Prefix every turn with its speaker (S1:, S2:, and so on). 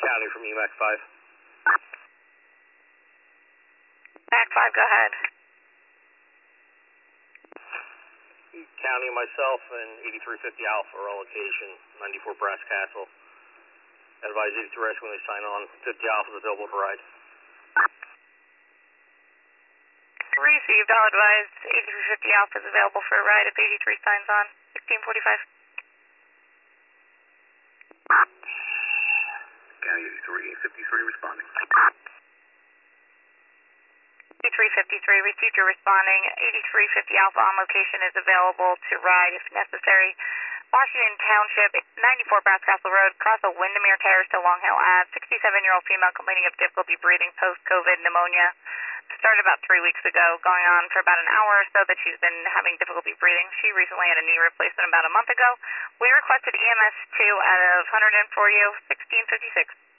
S1: County from EMAC 5.
S2: MAC 5, go ahead.
S1: County, myself, and 8350 Alpha are all location, 94 Brass Castle. Advise 83 Rescue when they sign on. 50 Alpha is available to ride.
S2: Received. I'll advise 8350 Alpha is available for a ride if 83 signs on. 1645.
S1: County 8353 responding.
S2: 8353, received, you're responding. 8350 Alpha on location is available to ride if necessary. Washington Township, 94 Brass Castle Road, cross of Windermere Terrace to Long Hill Ave. 67-year-old female complaining of difficulty breathing post-COVID pneumonia. Started about 3 weeks ago, going on for about an hour or so that she's been having difficulty breathing. She recently had a knee replacement about a month ago. We requested EMS 2 out of 100 for you, 1656.